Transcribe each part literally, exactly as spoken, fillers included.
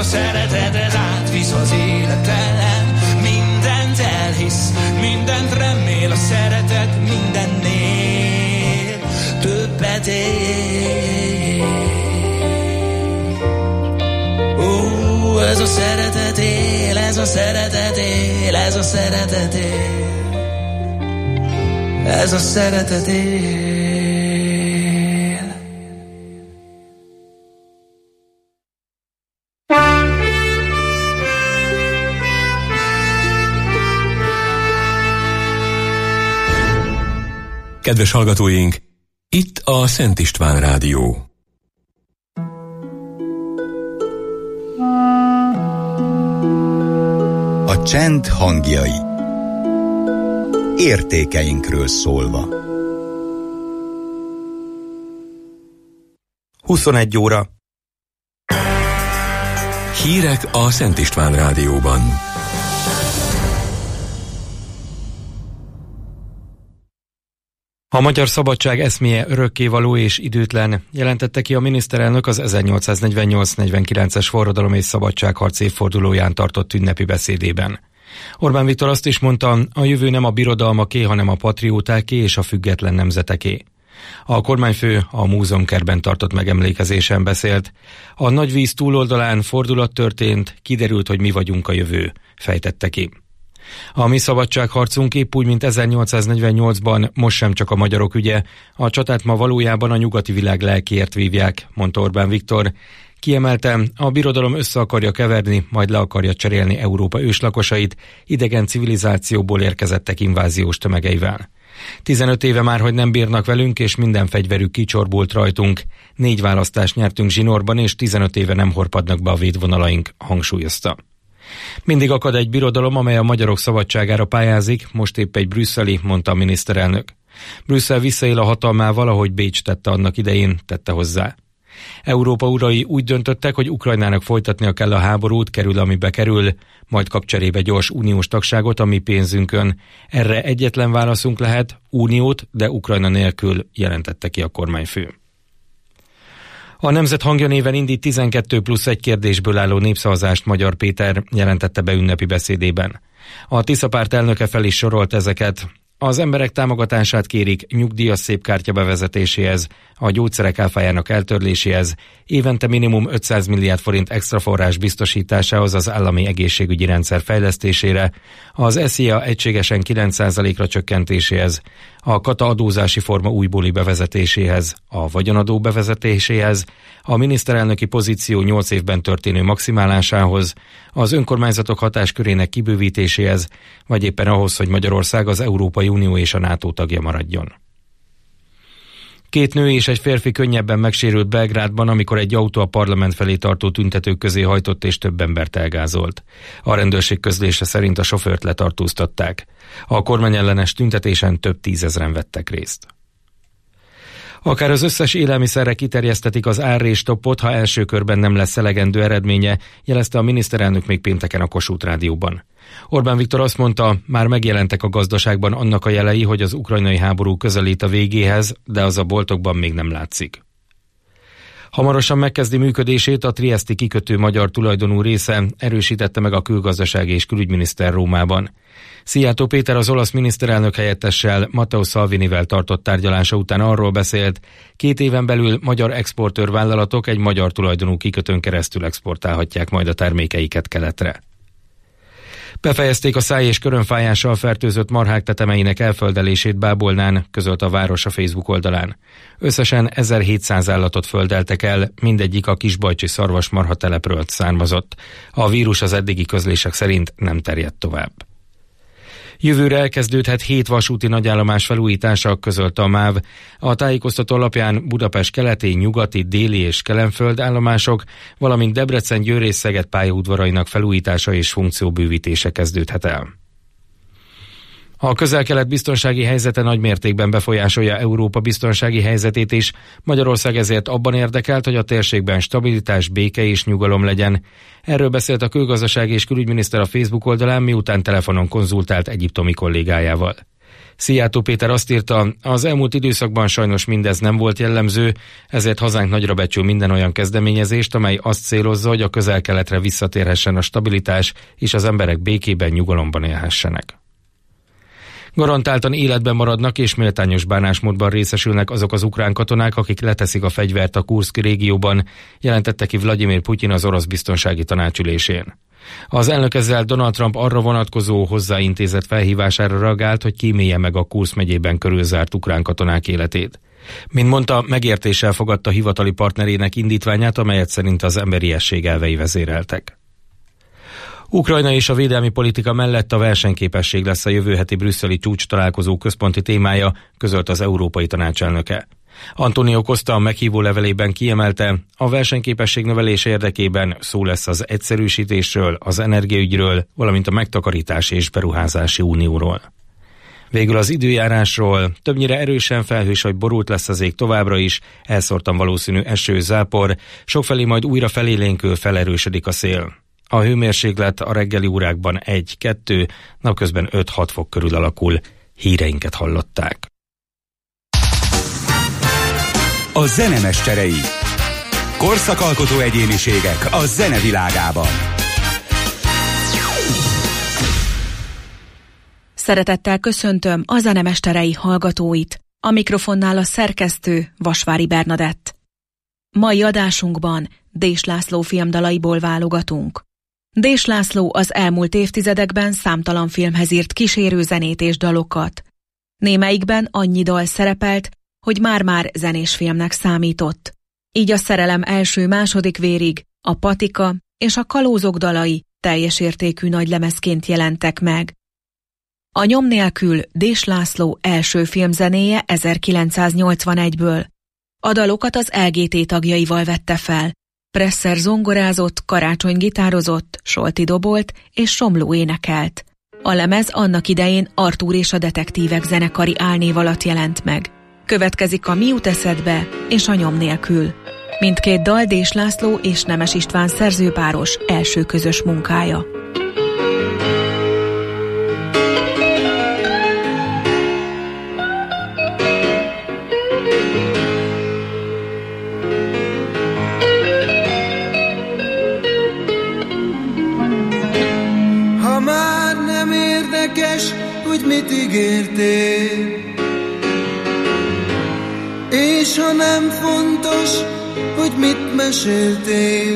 a szeretet, ez átvisz az életen. Mindent elhisz, mindent remél, a szeretet mindennél többet ér. Ó, ez a szeretet él, ez a szeretet él, ez a szeretet él, ez a szeretet él. Kedves hallgatóink, itt a Szent István Rádió. A csend hangjai. Értékeinkről szólva. huszonegy óra. Hírek a Szent István Rádióban. A magyar szabadság eszméje örökkévaló és időtlen, jelentette ki a miniszterelnök az ezernyolcszáznegyvennyolc negyvenkilences forradalom és szabadságharc évfordulóján tartott ünnepi beszédében. Orbán Viktor azt is mondta, a jövő nem a birodalmaké, hanem a patriótáké és a független nemzeteké. A kormányfő a múzeumkertben tartott megemlékezésen beszélt. A nagy víz túloldalán fordulat történt, kiderült, hogy mi vagyunk a jövő, fejtette ki. A mi szabadságharcunk épp úgy, mint ezernyolcszáznegyvennyolcban most sem csak a magyarok ügye, a csatát ma valójában a nyugati világ lelkiért vívják, mondta Orbán Viktor. Kiemelte, a birodalom össze akarja keverni, majd le akarja cserélni Európa őslakosait, idegen civilizációból érkezettek inváziós tömegeivel. tizenöt éve már, hogy nem bírnak velünk, és minden fegyverük kicsorbult rajtunk. Négy választást nyertünk zsinórban, és tizenöt éve nem horpadnak be a védvonalaink, hangsúlyozta. Mindig akad egy birodalom, amely a magyarok szabadságára pályázik, most épp egy brüsszeli, mondta a miniszterelnök. Brüsszel visszaél a hatalmával, ahogy Bécs tette annak idején, tette hozzá. Európa urai úgy döntöttek, hogy Ukrajnának folytatnia kell a háborút, kerül amibe kerül, majd kap cserébe gyors uniós tagságot a mi pénzünkön. Erre egyetlen válaszunk lehet, uniót, de Ukrajna nélkül, jelentette ki a kormányfő. A Nemzet hangja néven indít tizenkettő plusz egy kérdésből álló népszavazást Magyar Péter, jelentette be ünnepi beszédében. A Tisza párt elnöke fel is sorolt ezeket. Az emberek támogatását kérik nyugdíjas szépkártya bevezetéséhez, a gyógyszerek áfájának eltörléséhez, évente minimum ötszáz milliárd forint extra forrás biztosításához az állami egészségügyi rendszer fejlesztésére, az es zé á egységesen kilenc százalékra csökkentéséhez, a kata adózási forma újbóli bevezetéséhez, a vagyonadó bevezetéséhez, a miniszterelnöki pozíció nyolc évben történő maximálásához, az önkormányzatok hatáskörének kibővítéséhez, vagy éppen ahhoz, hogy Magyarország az Európai Unió és a NATO tagja maradjon. Két nő és egy férfi könnyebben megsérült Belgrádban, amikor egy autó a parlament felé tartó tüntetők közé hajtott és több embert elgázolt. A rendőrség közlése szerint a sofőrt letartóztatták. A kormányellenes tüntetésen több tízezren vettek részt. Akár az összes élelmiszerre kiterjesztetik az árrés-stoppot, ha első körben nem lesz elegendő eredménye, jelezte a miniszterelnök még pénteken a Kossuth Rádióban. Orbán Viktor azt mondta, már megjelentek a gazdaságban annak a jelei, hogy az ukrajnai háború közelít a végéhez, de az a boltokban még nem látszik. Hamarosan megkezdi működését a trieszti kikötő magyar tulajdonú része, erősítette meg a külgazdasági és külügyminiszter Rómában. Szijjártó Péter az olasz miniszterelnök helyettessel, Matteo Salvinivel tartott tárgyalása után arról beszélt, két éven belül magyar exportőrvállalatok egy magyar tulajdonú kikötőn keresztül exportálhatják majd a termékeiket keletre. Befejezték a száj- és körönfájással fertőzött marhák tetemeinek elföldelését Bábolnán, közölt a város a Facebook oldalán. Összesen ezerhétszáz állatot földeltek el, mindegyik a Kisbajcsi szarvasmarha telepről származott. A vírus az eddigi közlések szerint nem terjedt tovább. Jövőre elkezdődhet hét vasúti nagyállomás felújítása, közölte a MÁV. A tájékoztató alapján Budapest keleti, nyugati, déli és Kelenföld állomások, valamint Debrecen, Győr és Szeged pályaudvarainak felújítása és funkcióbővítése kezdődhet el. A közel-kelet biztonsági helyzete nagy mértékben befolyásolja Európa biztonsági helyzetét is, Magyarország ezért abban érdekelt, hogy a térségben stabilitás, béke és nyugalom legyen. Erről beszélt a külgazdasági és külügyminiszter a Facebook oldalán, miután telefonon konzultált egyiptomi kollégájával. Szijjártó Péter azt írta, az elmúlt időszakban sajnos mindez nem volt jellemző, ezért hazánk nagyra becsül minden olyan kezdeményezést, amely azt célozza, hogy a Közel-Keletre visszatérhessen a stabilitás, és az emberek békében, nyugalomban élhessenek. Garantáltan életben maradnak és méltányos bánásmódban részesülnek azok az ukrán katonák, akik leteszik a fegyvert a Kurszki régióban, jelentette ki Vladimir Putyin az orosz biztonsági tanácsülésén. Az elnök ezzel Donald Trump arra vonatkozó hozzáintézett felhívására reagált, hogy kímélje meg a Kurszk megyében körülzárt ukrán katonák életét. Mint mondta, megértéssel fogadta hivatali partnerének indítványát, amelyet szerint az emberiesség elvei vezéreltek. Ukrajna és a védelmi politika mellett a versenyképesség lesz a jövő heti brüsszeli csúcs találkozó központi témája, közölt az Európai Tanács elnöke. Antonio Costa a meghívó levelében kiemelte, a versenyképesség növelése érdekében szó lesz az egyszerűsítésről, az energiaügyről, valamint a megtakarítás és beruházási unióról. Végül az időjárásról, többnyire erősen felhős vagy borult lesz az ég továbbra is, elszórtan valószínű eső, zápor, sokfelé majd újra felélénkül felerősödik a szél. A hőmérséklet a reggeli órákban egy-kettő, napközben öt-hat fok körül alakul. Híreinket hallották. A zenemeszterei. Korszakalkotó egyéniségek a zenevilágában. Szeretettel köszöntöm a zenemesterei hallgatóit. A mikrofonnál a szerkesztő Vasvári Bernadett. Mai adásunkban Dés László filmdalaiból válogatunk. Dés László az elmúlt évtizedekben számtalan filmhez írt kísérő zenét és dalokat. Némelyikben annyi dal szerepelt, hogy már-már zenésfilmnek számított. Így a Szerelem első-második vérig, a Patika és a Kalózok dalai teljes értékű nagylemezként jelentek meg. A Nyom nélkül Dés László első filmzenéje ezerkilencszáznyolcvanegyből. A dalokat az el gé té tagjaival vette fel. Presser zongorázott, Karácsony gitározott, Solti dobolt és Somló énekelt. A lemez annak idején Artúr és a Detektívek zenekari álnév alatt jelent meg. Következik a Mi jut eszedbe és a Nyom nélkül. Mindkét dal Dés László és Nemes István szerzőpáros első közös munkája. Ha már nem érdekes, hogy mit ígértél, és ha nem fontos, hogy mit meséltél,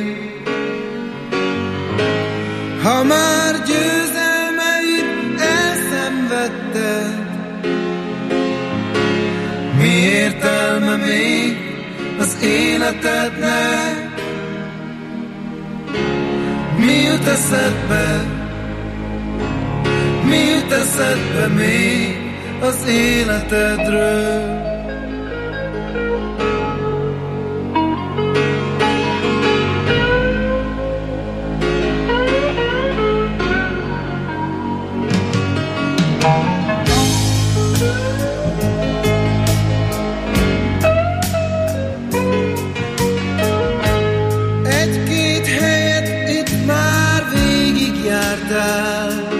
ha már győzelmeid elszenvedted, mi értelme még az életednek? Mi jut eszedbe, mi jut eszedbe még az életedről? Egy-két helyet itt már végigjártál,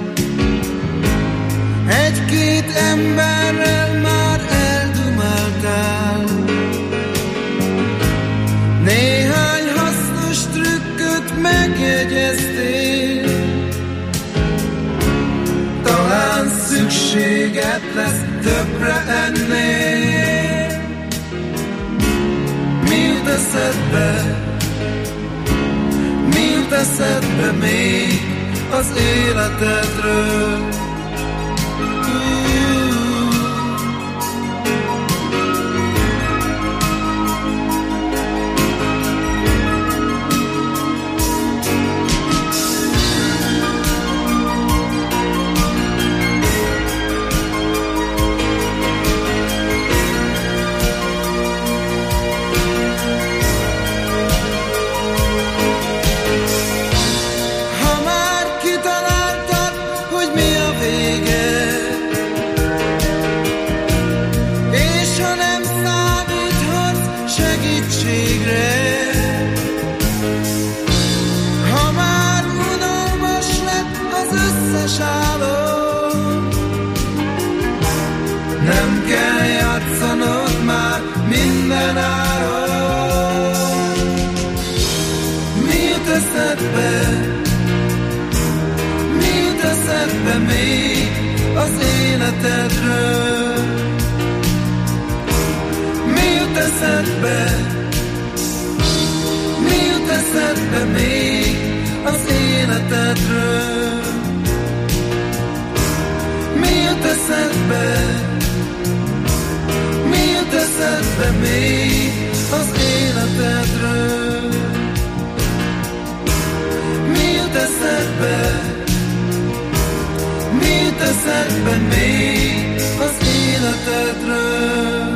egy-két emberrel már eldumáltál, néhány hasznos trükköt megjegyeztél, talán szükséged lesz többre ennél. Mi jut eszedbe, mi jut eszedbe még az életedről? Ha már kitaláltad, hogy mi a minden áron. Mi jut eszedbe, mi jut eszedbe még az életedről? Mi jut eszedbe, mi jut eszedbe még az életedről? Mi jut eszedbe, mi jut eszedbe még az életedről? Mi jut eszedbe, mi jut eszedbe még az életedről?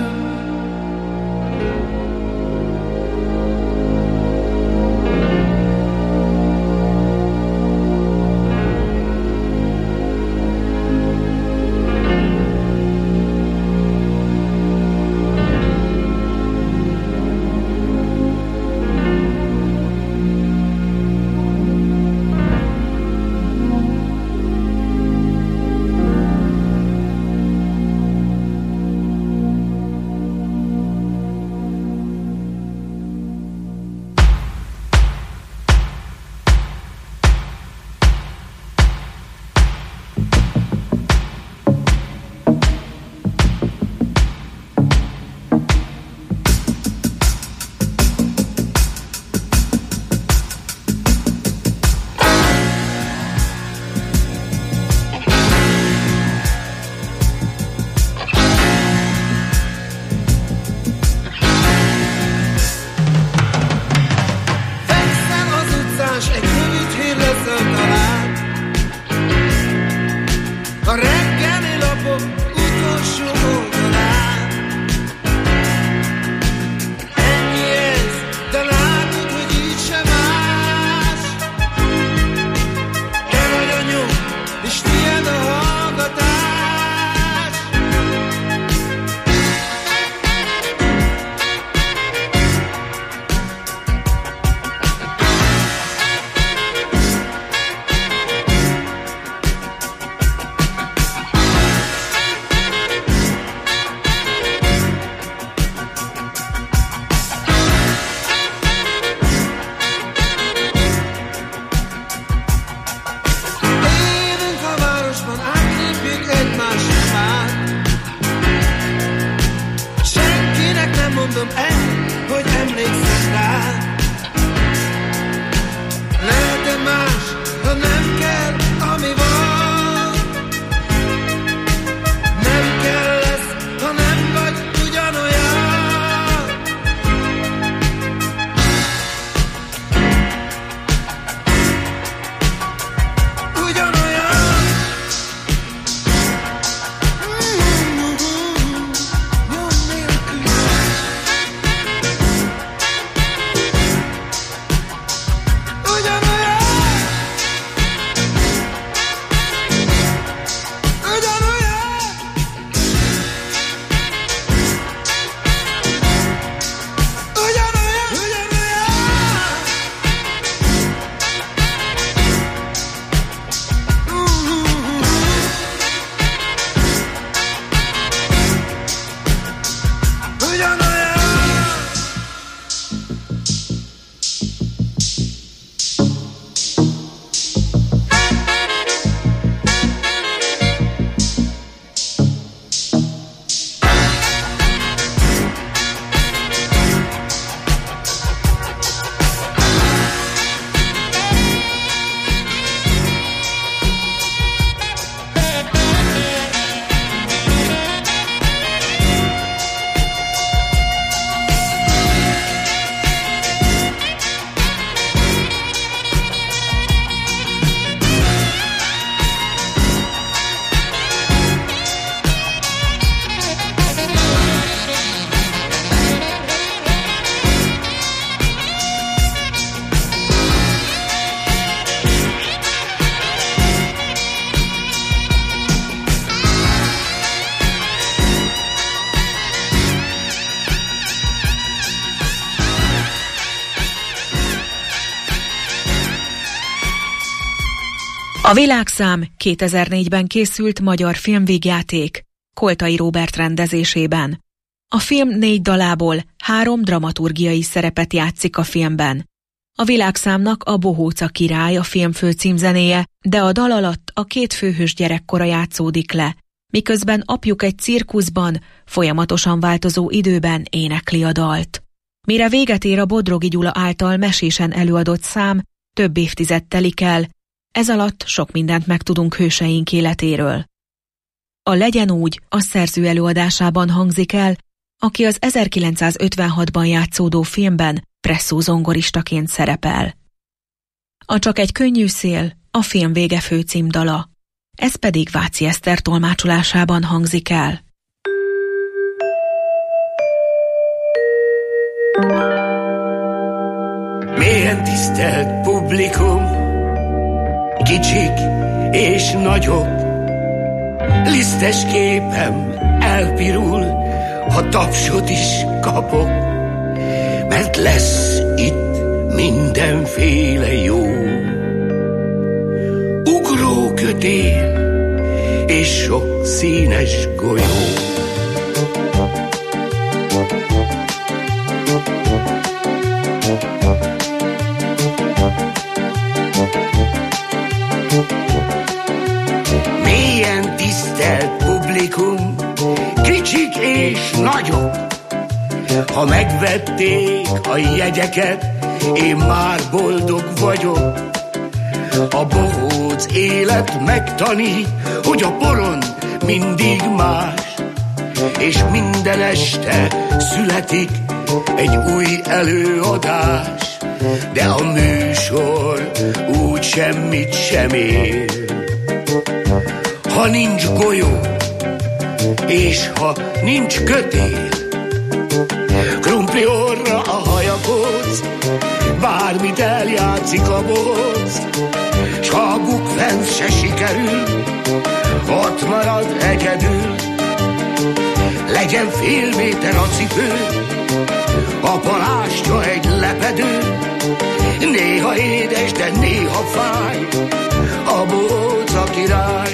A Világszám kétezer-négyben készült magyar filmvígjáték, Koltai Róbert rendezésében. A film négy dalából három dramaturgiai szerepet játszik a filmben. A világszámnak a Bohóca király a film fő címzenéje, de a dal alatt a két főhős gyerekkora játszódik le, miközben apjuk egy cirkuszban, folyamatosan változó időben énekli a dalt. Mire véget ér a Bodrogi Gyula által mesésen előadott szám, több évtized telik el, ez alatt sok mindent megtudunk hőseink életéről. A Legyen úgy a szerző előadásában hangzik el, aki az ezerkilencszázötvenhatban játszódó filmben presszózongoristaként szerepel. A Csak egy könnyű szél a film vége főcímdala, ez pedig Váci Eszter tolmácsolásában hangzik el. Mélyen tisztelt publikum, kicsik és nagyok, lisztes képem elpirul, ha tapsot is kapok, mert lesz itt mindenféle jó. Ugrókötél és sok színes golyó. Mélyen tisztelt publikum, kicsik és nagyok, ha megvették a jegyeket, én már boldog vagyok. A bohóc élet megtanít, hogy a porond mindig más, és minden este születik egy új előadás, de a műsor úgy semmit sem ér. Ha nincs golyó, és ha nincs kötél, krumpli orra a hajakóc, bármit eljátszik a bohóc, s ha a bukfenc se sikerül, ott marad egyedül. Legyen fél méter a cipő, a palástja egy lepedő, néha édes, de néha fáj, a bohóc a király.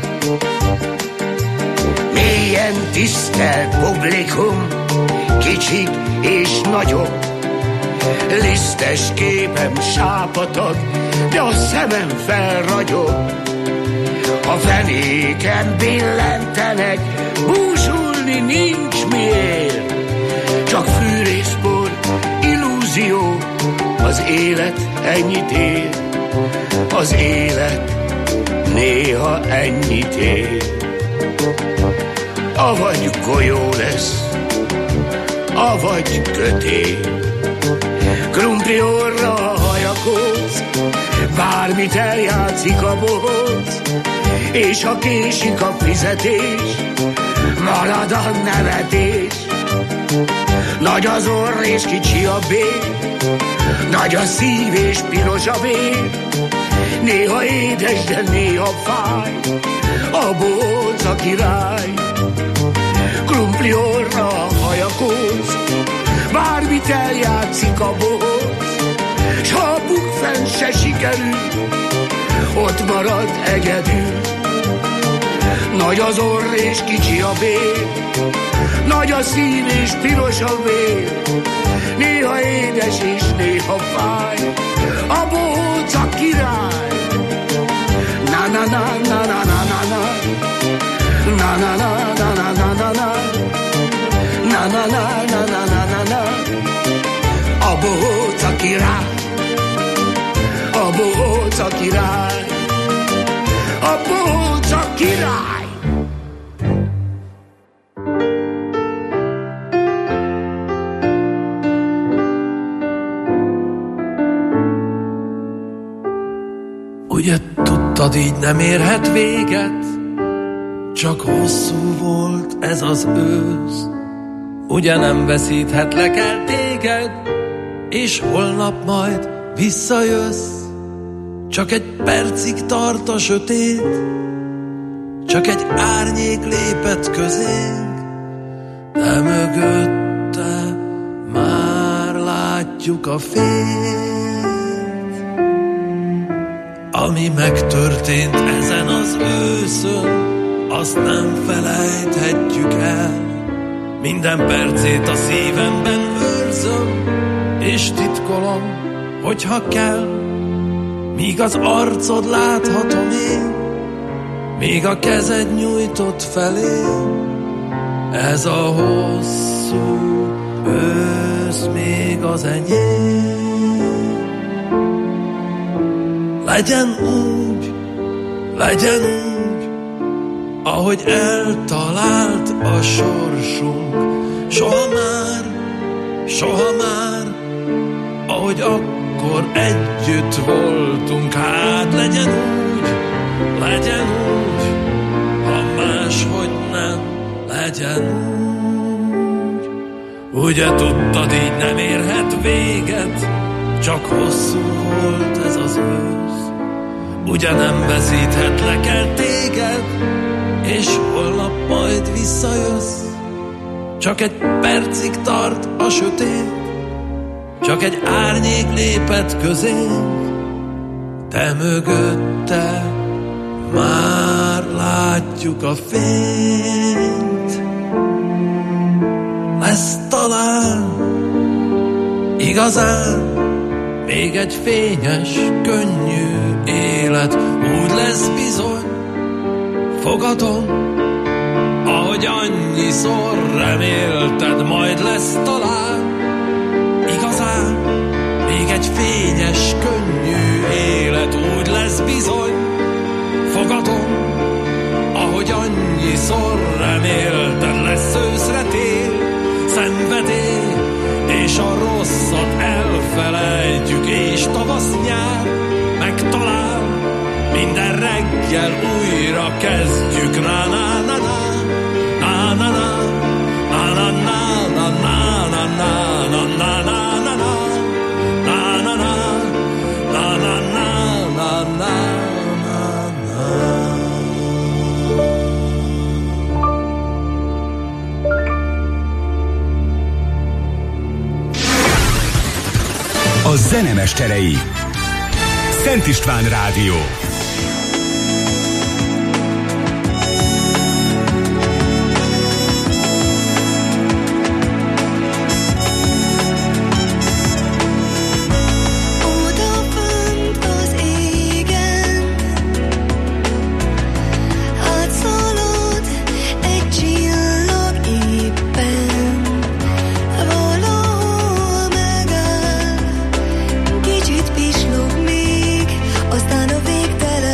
Mélyen tisztelt publikum, kicsik és nagyok, lisztes képem sápatag, de a szemem felragyog. A fenéken billentenek, búsulni nincs miért, csak fűrészpor, illúzió, az élet ennyit ér, az élet néha ennyit ér. Avagy golyó lesz, avagy kötél, krumpli orra a hajakóc, bármit eljátszik a bohóc, és ha késik a fizetés, marad a nevetés. Nagy az orr és kicsi a bér, nagy a szív és piros a vér, néha édes, de néha fáj, a bohóc a király. Krumpli orra a hajakóc, bármit eljátszik a bohóc, s ha a bukfenc se sikerül, ott marad egyedül. Nagy az orr és kicsi a bér, nagy a szív és piros a vér, néha édes és néha fáj, a bohóc a király. Na na na na na na na na, na na na na na na na na, na na na na na na na na, a bohóc a király, a bohóc a király, a bohóc a király. Ugye tudtad, így nem érhet véget, csak hosszú volt ez az ősz. Ugye nem veszíthetlek el téged, és holnap majd visszajössz. Csak egy percig tart a sötét, csak egy árnyék lépett közénk, de mögötte már látjuk a fényt. Ami megtörtént ezen az őszön, azt nem felejthetjük el. minden percét a szívemben őrzöm, és titkolom, hogyha kell, míg az arcod láthatom én, míg a kezed nyújtott felé. Ez a hosszú ősz még az enyém. Legyen úgy, legyen úgy, ahogy eltalált a sorsunk. Soha már, soha már, ahogy akkor együtt voltunk. Hát legyen úgy, legyen úgy, ha máshogy nem, legyen úgy. Ugye tudtad, így nem érhet véget, csak hosszú volt ez az ősz. Ugye nem veszíthetlek el téged, és holnap majd visszajössz. Csak egy percig tart a sötét, csak egy árnyék lépett közénk, te mögötte már látjuk a fényt. Lesz talán igazán még egy fényes, könnyű élet. Úgy lesz bizony, fogadom, ahogy annyiszor remélted. Majd lesz talán igazán még egy fényes, könnyű élet. Úgy lesz bizony, fogadom, ahogy annyiszor remélted. Lesz őszre tél, szenvedély, és a rosszat elfelejtjük, és tavasz nyár megtalál, minden reggel újra kezdjük. Na na na na, na na na, na na na, na na na, na na na na, na na na, na na na, na na. A zenemesterei. Szent István Rádió. Kicsit pislog még, aztán a végtelen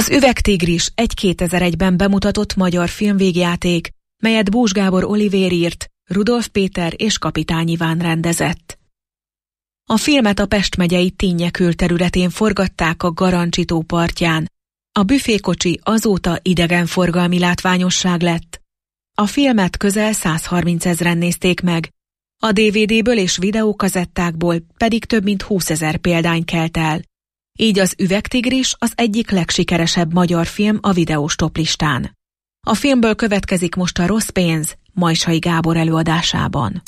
Az Üvegtigris egy kétezer-egyben bemutatott magyar filmvégjáték, melyet Bós Gábor Olivér írt, Rudolf Péter és Kapitány Iván rendezett. A filmet a Pest megyei Tinnye külterületén forgatták a Garancsi-tó partján. A büfékocsi azóta idegenforgalmi látványosság lett. A filmet közel százharmincezren nézték meg, a dé vé déből és videókazettákból pedig több mint húszezer példány kelt el. Így az Üvegtigris az egyik legsikeresebb magyar film a videós toplistán. A filmből következik most a Rossz pénz, Majsai Gábor előadásában.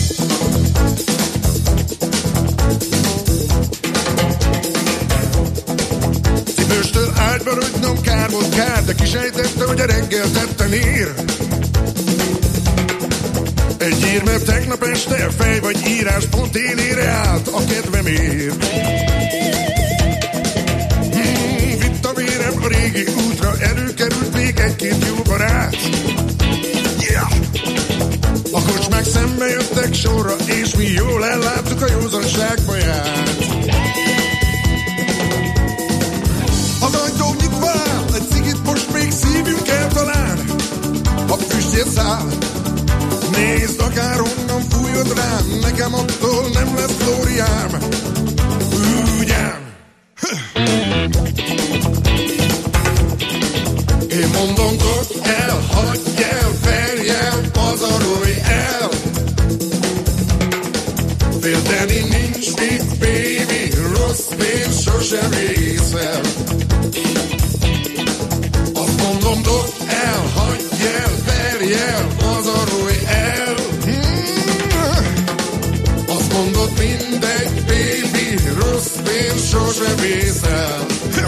Cipőstől ágyba rogynom kár volt kár, de kisejtette, hogy a reggel tetten ír. Egy ír, mert tegnap este fej vagy írás pont élére állt a kedvemért. Hmm, vitt a vérem a régi útra, előkerült még egy-két jó barát. Yeah! A kocsmák szembe jöttek sorra, és mi jól elláttuk a józanság baját. Az ajtó nyitva áll, egy cigit most még szívjunk el talán. A füstjét száll, nézd, akárhonnan fújod rám, nekem attól nem lesz glóriám. Ugyan. Én mondom, dobd el, hagyj el, verj el, pazarolj el. Félteni nincs mit, baby, rossz pénz sosem észel. Azt mondom, dobd el, hagyj el, verj el, pazarolj el. Hmm. Azt mondod, mindegy, baby, rossz pénz sosem észel.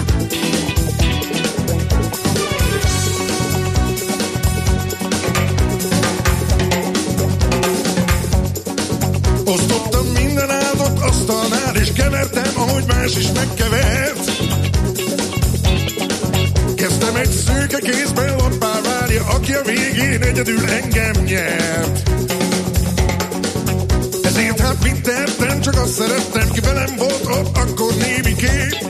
Osztottam minden áldott asztalnál, és kevertem, ahogy más is megkevert. Kezdtem egy szőke kézben, lappá várja, aki a végén egyedül engem nyert. Ezért hát mit tettem, csak azt szerettem, ki velem volt ott, akkor némi kép.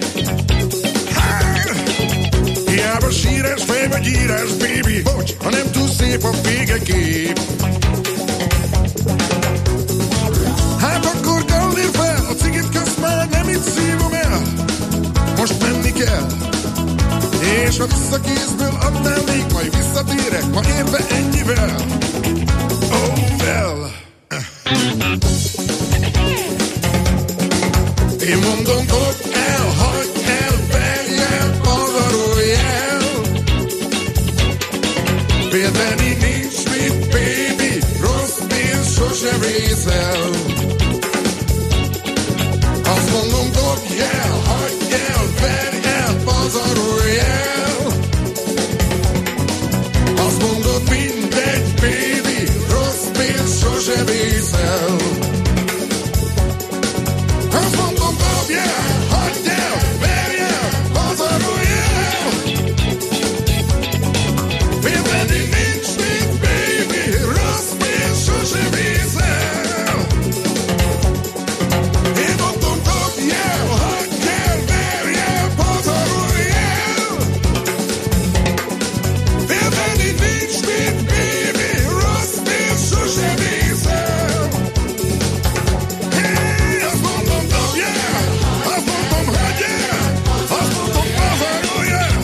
Hiába sírás fej vagy írás, baby, bocs, ha nem túl szép a végekép. Hát akkor gallér fel, a cigit közt már nem itt szívom el. Most menni kell, és ha visszakézből adnál még, majd visszatérek, ma érve ennyivel. Oh well. Én mondom, dobd el, hagyd el, verj el, pazarolj el. Félteni nincs mit, baby, rossz pénz sosem észel. Azt mondom, dobj el, hagyd el, verj el, pazarolj el. Azt mondod, mindegy, baby, rossz pénz sosem észel. Azt mondom, dobj el, hagyd el, verj el, pazarolj el. Félteni nincs mit, baby, rossz pénz sosem észel. Én mondom, dobj el, hagyd el, verj el, pazarolj el. Félteni nincs mit, baby, rossz pénz sosem észel. Hey, azt mondom, dobj el, azt mondom, hagyd el, azt mondom, pazarolj el.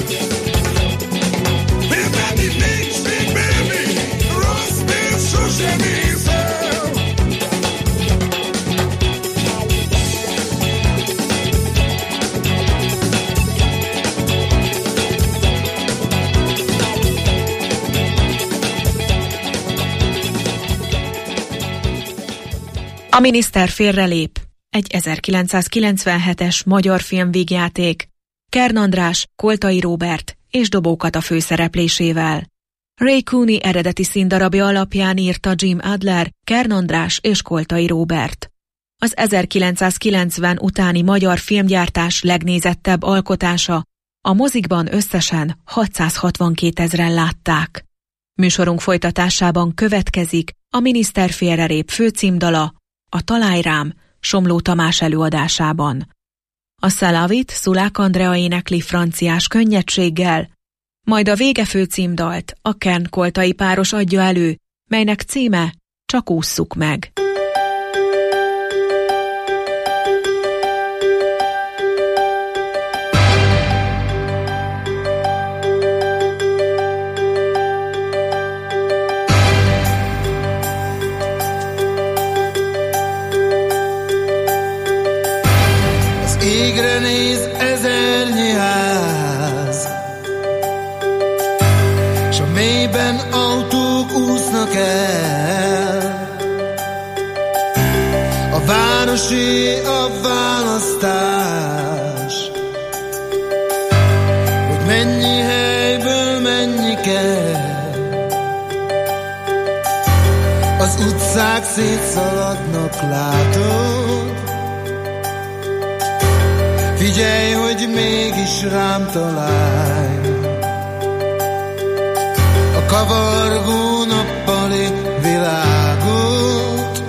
Félteni nincs mit, baby, rossz pénz sosem észel. A miniszter félrelép. Egy ezerkilencszázkilencvenhetes magyar filmvígjáték. Kern András, Koltai Róbert és Dobó Kata főszereplésével. Ray Cooney eredeti színdarabja alapján írta Jim Adler, Kern András és Koltai Róbert. Az ezerkilencszázkilencven utáni magyar filmgyártás legnézettebb alkotása, a mozikban összesen hatszázhatvankétezren látták. Műsorunk folytatásában következik a miniszter félrelép főcímdala, a Találj rám, Somló Tamás előadásában. A Szelavit Szulák Andrea énekli franciás könnyedséggel, majd a vége főcímdalt a Kern-Koltai páros adja elő, melynek címe Csak ússzuk meg. Égre néz ezernyi ház, s a mélyben autók úsznak el. A városi a választás, hogy mennyi helyből mennyi kell. Az utcák szétszaladnak, látod? Figyelj, hogy mégis rám találj. A kavargó nappali világot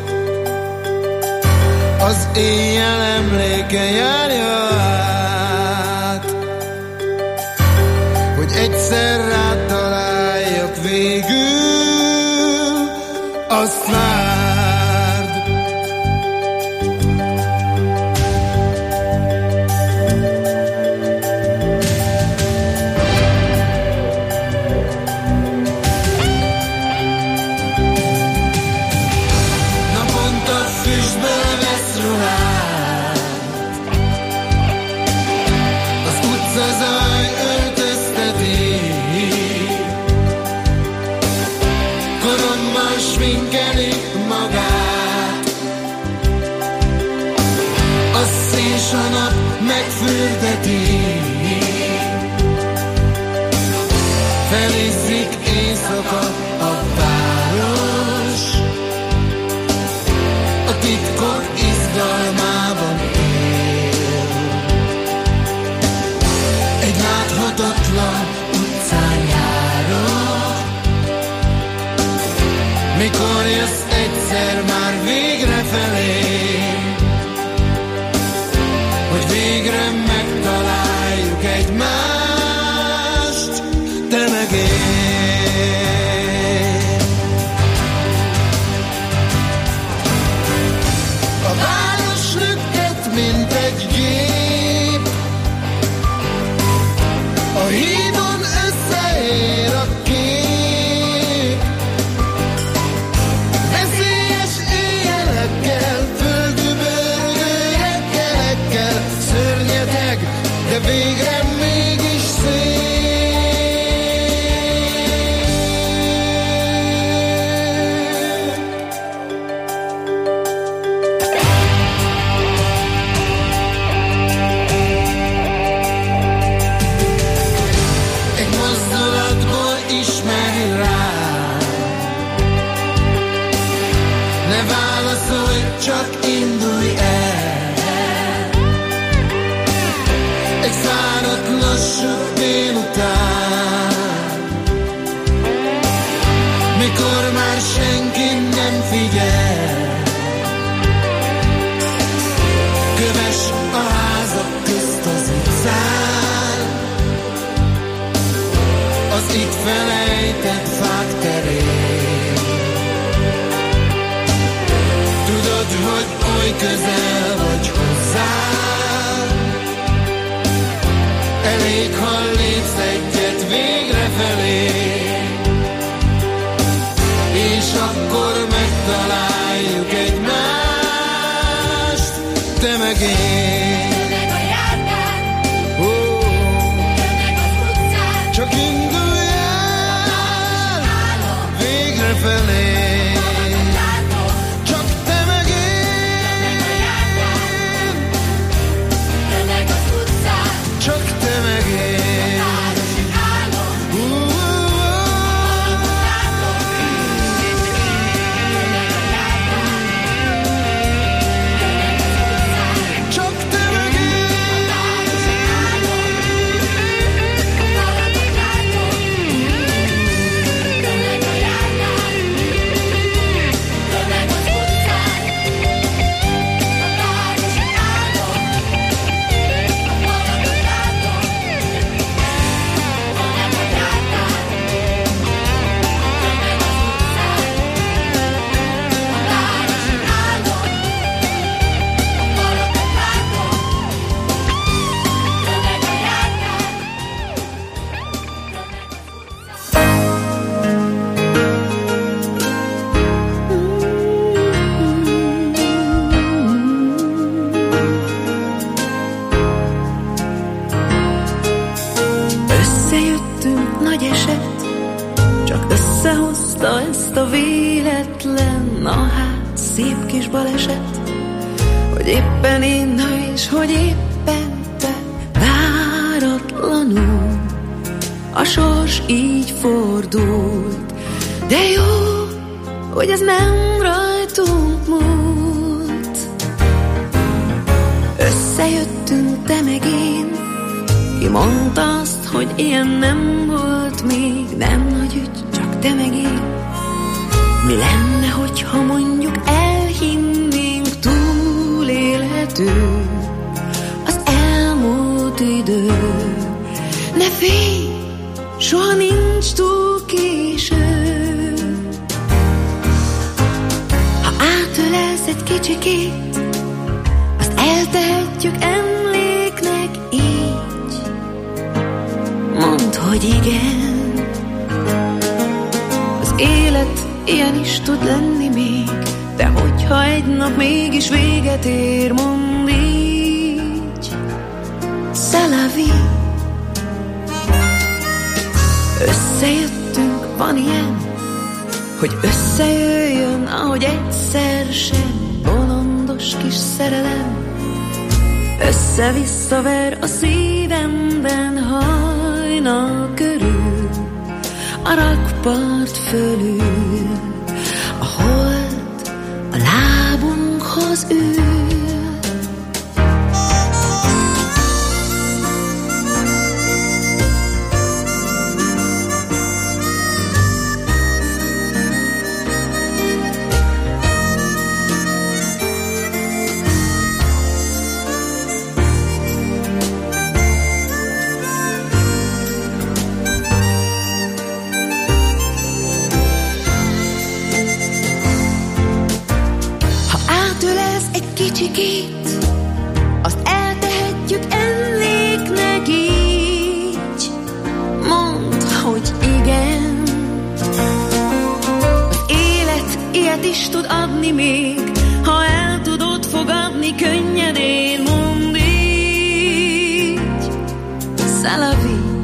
az éjjel emléke járja át, hogy egyszer rád találjak végül, azt várd. A nap megfürdeti, felizzik éjszaka a város, a titkok izgalmában él. Egy láthatatlan utcán járok, mikor jössz egyszer már végre felém, hogy végre megtaláljuk egymást, te meg én. A város lüktet, mint egy gép, a hídon összeér a kép. Veszélyes éjjelekkel, földübörgő reggelekkel, szörnyeteg, de végre mégis szép. Egy mozdulatból ismeri rám, ne válaszolj, csak indulj el. Egy fáradt lassú délután, mikor már senki nem figyel, köves a házak közt az utcán, az itt felejtett fák terén. Tudod, hogy oly közel vagy hozzám, elég, ha lépsz egyet végre felé, és akkor megtaláljuk egymást, te meg én. Jönnek a járkák, Oh, jönnek az utcán, csak indulj el végre felé, csak te meg én. jönnek az utcán, Csak te meg én. városi álom, Uh, Csak te meg én. városi álom, valamit látom, jönnek a járkák, hozta ezt a véletlen, na hát szép kis baleset, hogy éppen én, na és hogy éppen te, váratlanul a sors így fordult. De jó, hogy ez nem rajtunk múlt. Összejöttünk te meg én, ki mondta azt, hogy ilyen nem volt még, nem nagy ügy, csak te meg én. Mi lenne, hogyha mondjuk elhinnénk, túlélhető az elmúlt idő. Ne félj, soha nincs túl késő. Ha átölelsz egy kicsikét, azt eltehetjük emléknek így. Mondd, hogy igen, az élet ilyen is tud lenni még, de hogyha egy nap mégis véget ér, mondd így, c'est la vie. Összejöttünk, van ilyen, hogy összejöjjön, ahogy egyszer sem, bolondos kis szerelem. Össze-visszaver a szívemben hajnal körül, a rakpart fölül, a hold a lábunkhoz ül. Kicsikét, azt eltehetjük emléknek így. Mondd, hogy igen, az élet ilyet is tud adni még, ha el tudod fogadni könnyedén. Mondd így, c'est la vie.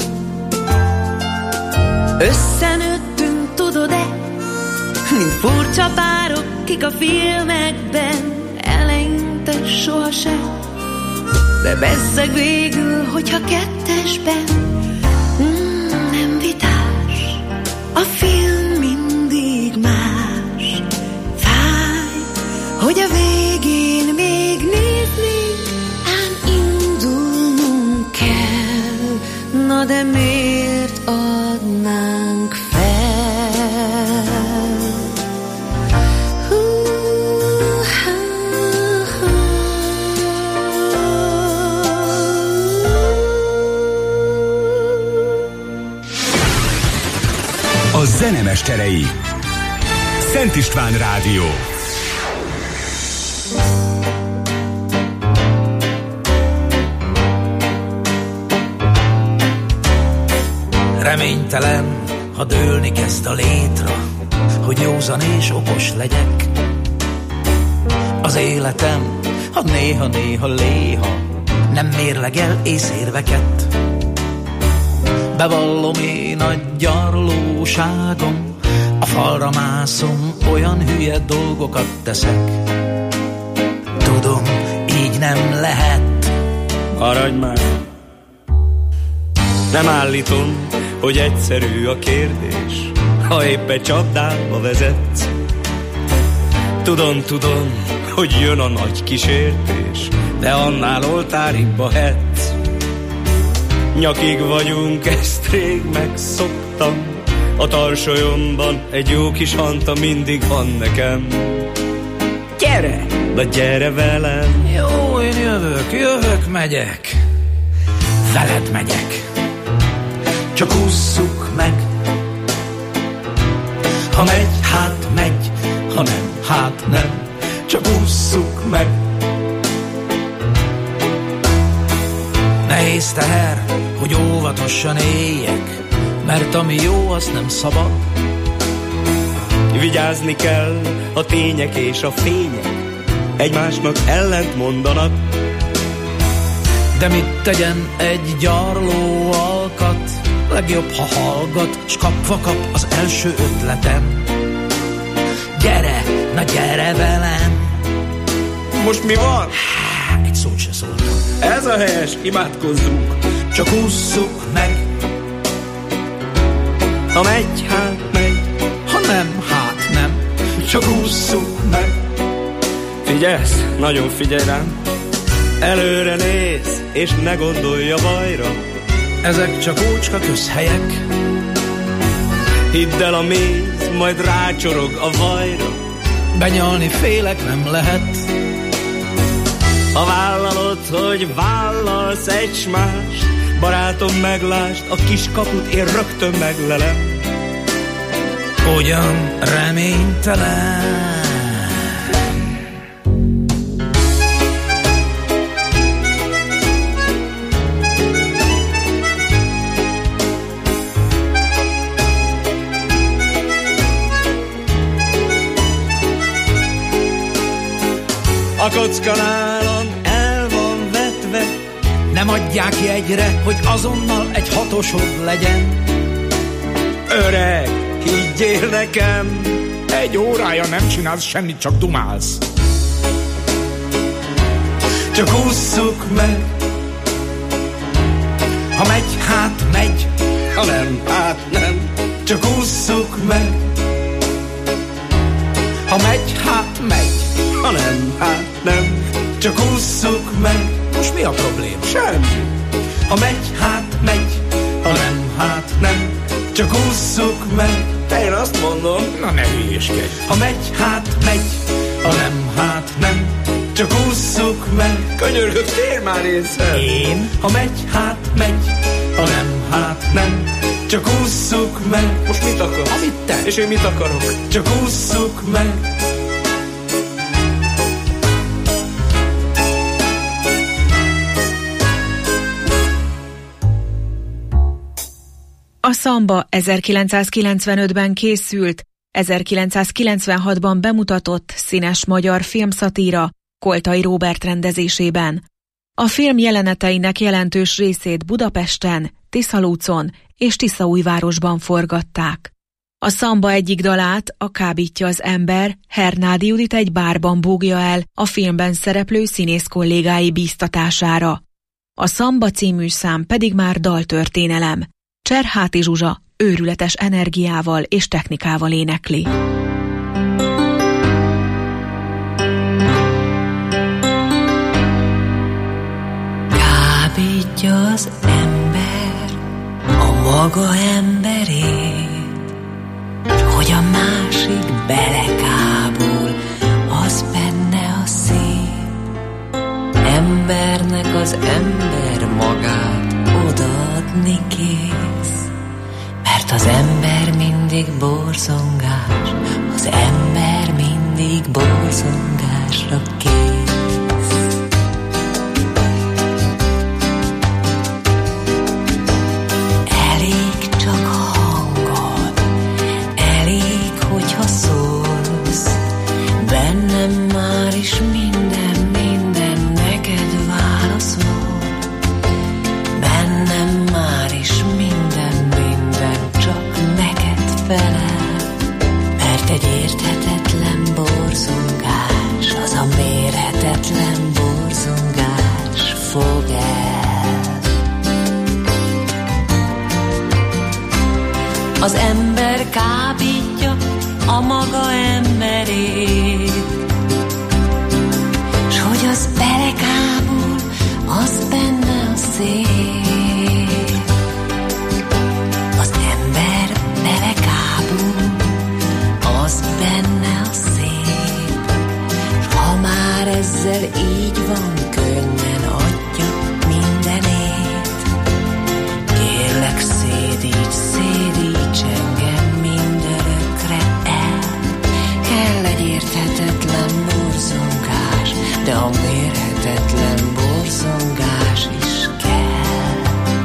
Összenőttünk, tudod-e, mint furcsa párok, kik a filmekben, eleinte sohasem, de bezzeg végül, hogyha kettesben. Mm, nem vitás, a film mindig más. Fáj, hogy a végén még néznénk, ám indulnunk kell. Na de miért adnánk fel? A zenemesterei. Szent István Rádió. Reménytelen, ha dőlni kezd a létra, hogy józan és okos legyek. Az életem, ha néha-néha léha, nem mérlegel észérveket. Bevallom én a gyarlóságom, a falra mászom, olyan hülye dolgokat teszek. Tudom, így nem lehet. Maradj már! Nem állítom, hogy egyszerű a kérdés, ha épp egy csapdába vezetsz. Tudom, tudom, hogy jön a nagy kísértés, de annál oltáribba hetsz. Nyakig vagyunk, ezt rég megszoktam, a tarsolyomban egy jó kis hanta mindig van nekem. Gyere, de gyere velem. Jó, én jövök, jövök, megyek. Veled megyek. Csak ússzuk meg. Ha megy, hát megy, ha nem, hát nem. Csak ússzuk meg. Nehéz teher, hogy óvatosan éljek, mert ami jó, az nem szabad. Vigyázni kell, a tények és a fények egymásnak ellent mondanak. De mit tegyen egy gyarló alkat, legjobb, ha hallgat, s kapva kap az első ötletem. Gyere, na gyere velem! Most mi van? Há, egy szót se szóltam. Ez a helyes, imádkozzunk. Csak ússzuk meg. Ha megy, hát megy. Ha nem, hát nem. Csak ússzuk meg. Figyelsz, nagyon figyelj rám. Előre néz, és ne gondolj a bajra. Ezek csak ócska közhelyek. Hidd el, a méz majd rácsorog a vajra. Benyalni félek nem lehet. Ha vállalod, hogy vállalsz egy s más, barátom, meglásd, a kis kaput én rögtön meglelem. Ugyan reménytelen. A kocka nálam el van vetve. Nem adják jegyre, hogy azonnal egy hatosod legyen. Öreg, higgyél nekem, egy órája nem csinálsz semmit, csak dumálsz. Csak ússzuk meg. Ha megy, hát megy. Ha nem, hát nem. Csak ússzuk meg. Ha megy, hát megy. Ha nem, hát nem. Csak ússzuk meg. Most mi a problém? Semmi. Ha megy, hát megy. Ha nem, hát nem. Csak ússzuk meg. Én azt mondom. Na ne hülyéskedj. Ha megy, hát megy. Ha nem, hát nem. Csak ússzuk meg. Könyörgök, térj már észre. Én? Ha megy, hát megy. Ha nem, hát nem. Csak ússzuk meg. Most mit akar? Amit te. És én mit akarok? Csak ússzuk meg. A szamba ezerkilencszázkilencvenötben készült, ezerkilencszázkilencvenhatban bemutatott színes magyar filmszatíra Koltai Róbert rendezésében. A film jeleneteinek jelentős részét Budapesten, Tiszalúcon és Tiszaújvárosban forgatták. A szamba egyik dalát, a Kábítja az ember, Hernádi Judit egy bárban búgja el a filmben szereplő színész kollégái bíztatására. A szamba című szám pedig már daltörténelem. Cserháti Zsuzsa őrületes energiával és technikával énekli. Kábítja az ember a maga emberét, hogy a másik belekábul, az benne a szép. Embernek az ember magát odaadni kész, mert az ember mindig borzongás, az ember mindig borzongásra kész. Elég csak a hangod, elég, hogyha szólsz, bennem már is minden, minden neked válaszol. Bennem már is minden, minden csak neked felel, mert egy érthetetlen borzongás, az a mérhetetlen borzongás fog el. Az ember kábítja a maga emberét, s hogy az belekábul, az benne a szép. Az ember belekábul, az benne a szép. S ha már ezzel így van, könnyen adja mindenét. Kérlek, szédíts, szédíts engem mindörökre el. Kell egy érthetetlen borzongás, de a mérhetetlen borzongás is kell.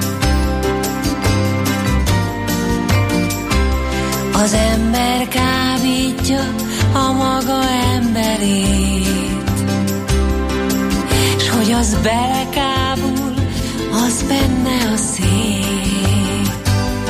Az ember kábítja a maga emberét, s hogy az belekábul, az benne a szép.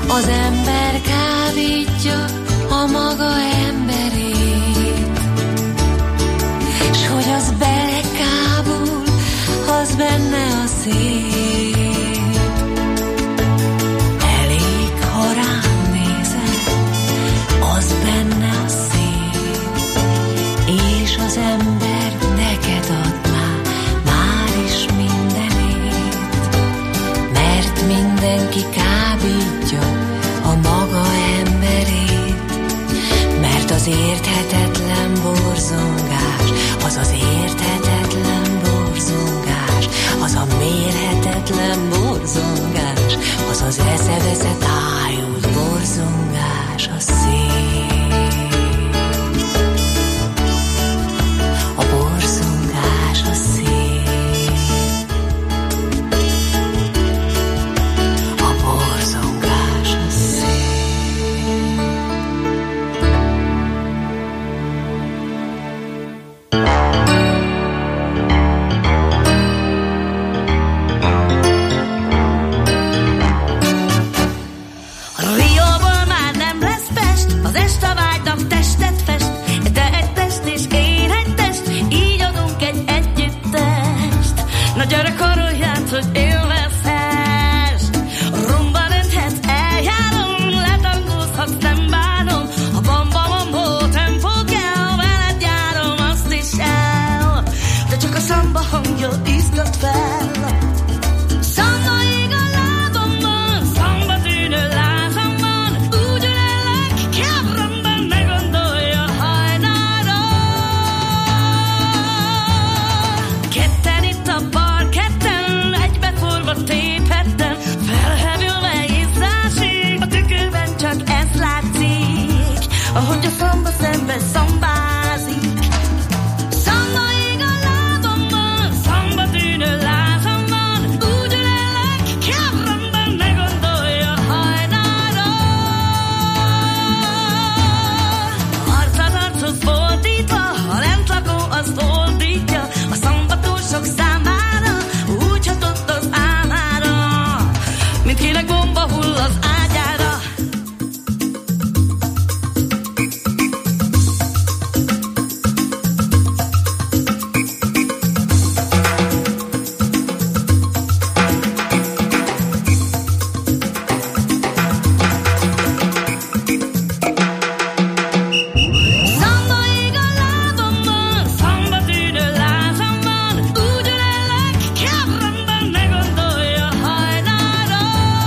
Az ember kábítja a maga emberét, s hogy az belekábul, az benne a szép. Elég, ha rám nézel, az benne a szép, és az ember neked ad már, már is mindenét, mert mindenki kábítja a maga emberét, mert az érthetetlen borzongás, az az érthetetlen borzongás, az a mérhetetlen borzongás, az az eszeveszett ájult borzongás, a szép. A borzongás, a szép. A borzongás, a szép. Rióból már nem lesz Pest, az este vágynak testet fest. Te egy test és én egy test, így adunk egy együttest. Na gyere, karolját, hogy élvezhess. Rumba dönthetsz, eljárom, letangolhatsz, nem bánom. A bamba-bambó tempó kell, veled járom, azt is el. De csak a szamba hangja izgat fel. Szamba ég a lábamban, szamba tűnő lázamban, úgy ülellek kábramban, ne gondolja hajnalra. Ketten itt a parketten, egybeforva téphettem, felhevülve izzásig, a tükörben csak ez látszik, ahogy a szamba szemben szambázik. Szamba ég a lábamban, szamba tűnő lázamban, úgy ülellek kábramban, ne gondolja hajnalra. Arcad archoz fordítva, a lentlakó az oldítja, a szambatósok számára, úgy hatott az álmára, mint kinek bomba hull az ágyára. Szamba ég a lábamban, szamba tűnő lázamban, úgy ülellek kábramban, ne gondolja hajnalra.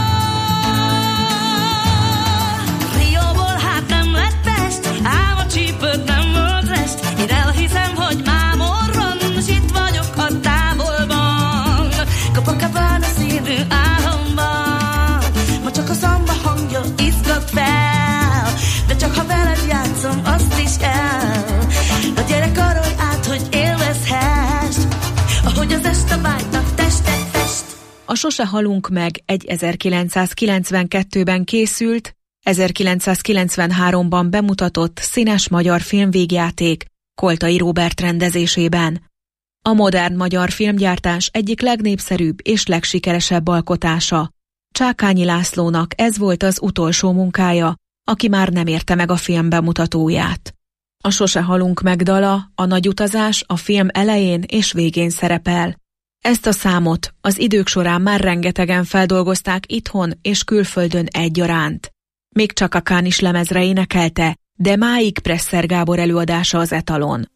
Rióból hát nem lett Pest, ám a csípőt nem volt rest. Én elhiszem, hogy mámorron, s itt vagyok a távolban, Copacabana színű álomban. Ma csak a szamba hangja izgat fel, de csak ha veled játszom, azt is el. Na gyere, karolj át, hogy élvezhess, ahogy az este vágynak testet fest. A Sose halunk meg egy ezerkilencszázkilencvenkettőben készült, ezerkilencszázkilencvenháromban bemutatott színes magyar filmvígjáték Koltai Róbert rendezésében. A modern magyar filmgyártás egyik legnépszerűbb és legsikeresebb alkotása. Csákányi Lászlónak ez volt az utolsó munkája, aki már nem érte meg a film bemutatóját. A Sose halunk meg dala, a nagy utazás a film elején és végén szerepel. Ezt a számot az idők során már rengetegen feldolgozták itthon és külföldön egyaránt. Még Chaka Khan is lemezre énekelte, de máig Presser Gábor előadása az etalon.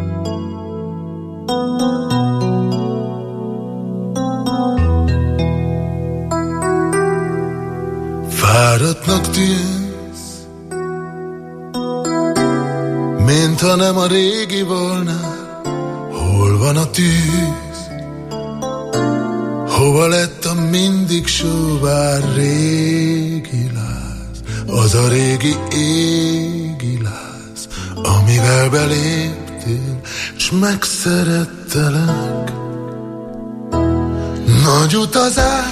Fáradtnak tűnsz, mintha nem a régi volna. Hol van a tűz? Hova lett a mindig sóvár régi láz? Az a régi égi láz, amivel beléptél, s megszerettelek. Nagy utazás,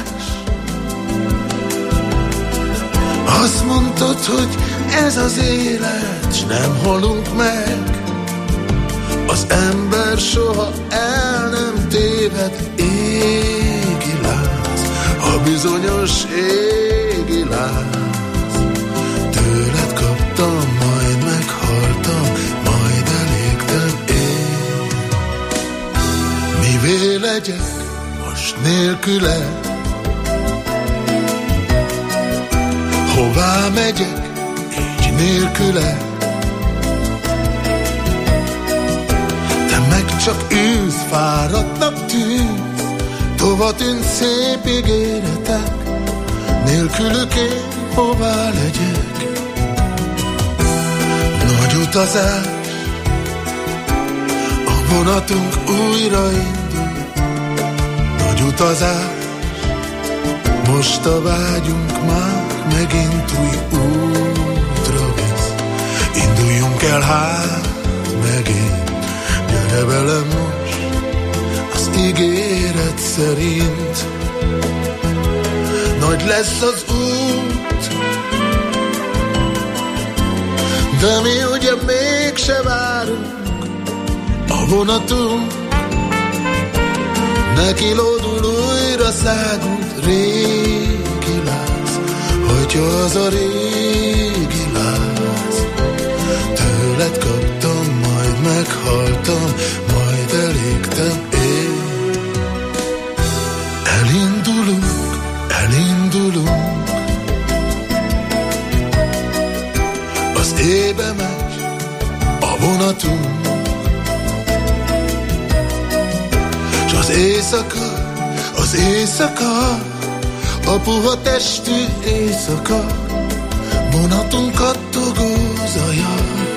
azt mondtad, hogy ez az élet, s nem halunk meg. Az ember soha el nem téved, égi láz, a bizonyos égi láz. Tőled kaptam, majd meghaltam, majd elégtem én. Mivé legyek most nélküled? Hová megyek így nélküled? Te meg csak ülsz, fáradtnak tűnsz, tova tűnt szép ígéretek, nélkülük én hová legyek? Nagy utazás, a vonatunk újra indul. Nagy utazás, most a vágyunk már megint új útra visz. Induljunk el hát megint, gyere velem most az ígéret szerint. Nagy lesz az út, de mi ugye mégse várunk. A vonatunk neki lódul újra szágult régi láz, hogyha az a régi láz. Tőled kaptam, majd meghaltam, majd elégtem én. Elindulunk, elindulunk, az éjbe megy a vonatunk, s az éjszaka, az éjszaka, a puha testű éjszaka, vonatunk kattogó zaja,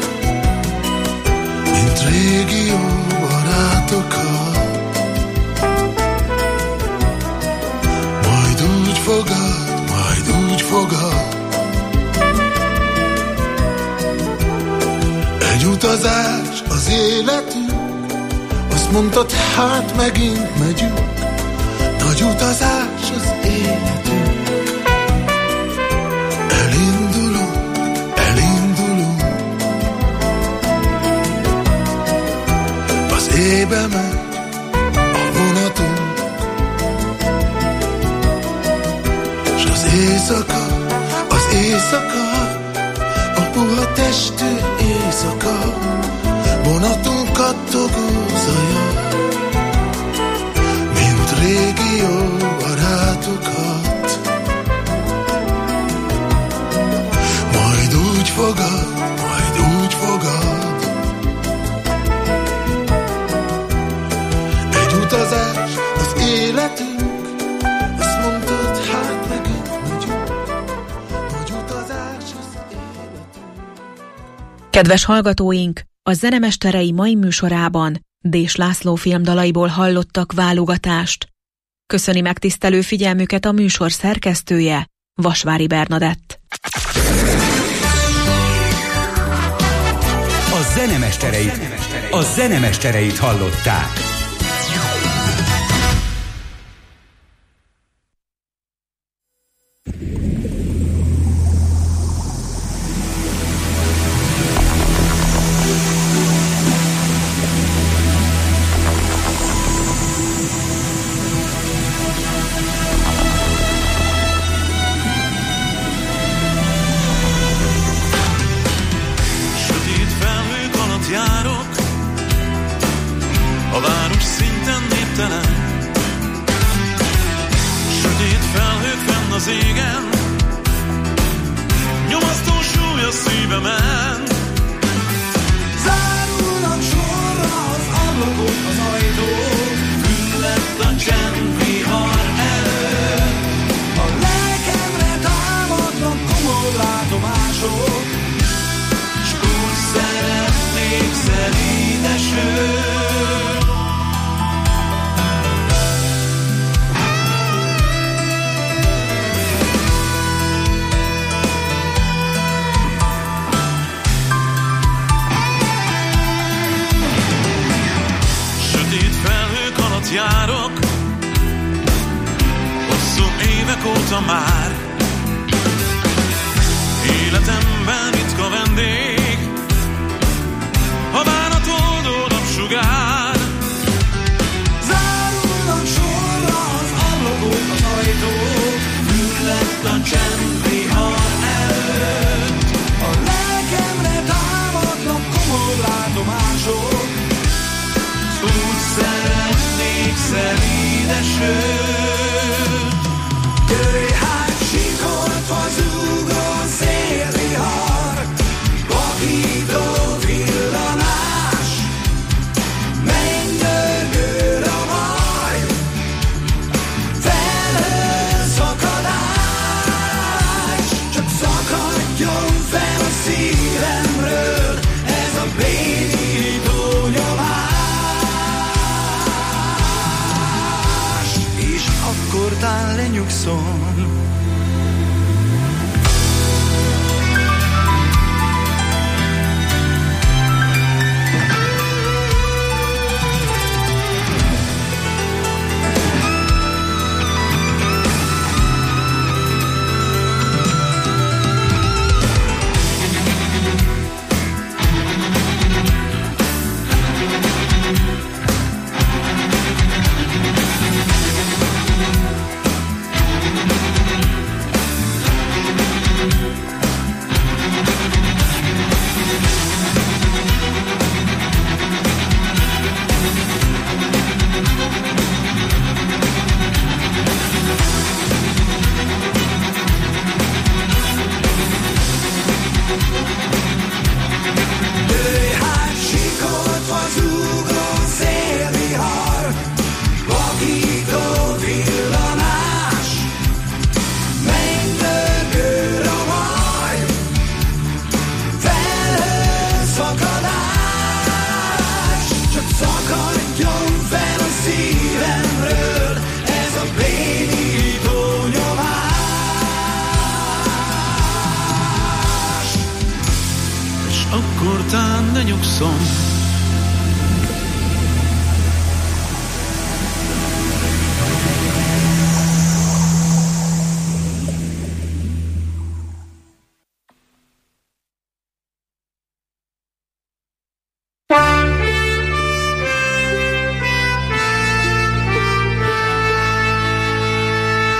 mint régi jó barátokat. Majd úgy fogad, majd úgy fogad, egy utazás az életünk, azt mondtad, hát megint megyünk. Nagy utazás az életünk. Elindulunk, elindulunk, az éjbe megy a vonatunk, s az éjszaka, az éjszaka, a puha testű éjszaka, vonatunk kattogó zaja, mint régi jó barátokat. Majd úgy fogad, majd úgy fogad, egy utazás az életünk, azt mondtad, hát megint megyünk. Nagy utazás az életünk. Kedves hallgatóink, a Zenemesterei mai műsorában Dés László filmdalaiból hallottak válogatást. Köszöni megtisztelő figyelmüket a műsor szerkesztője, Vasvári Bernadett. A zenemestereit, a zenemestereit hallották. Zárulnak sorra az allagok, az ajtók, fülletlen csend vihar. nyugszom. Akkor tán, de nyugszom.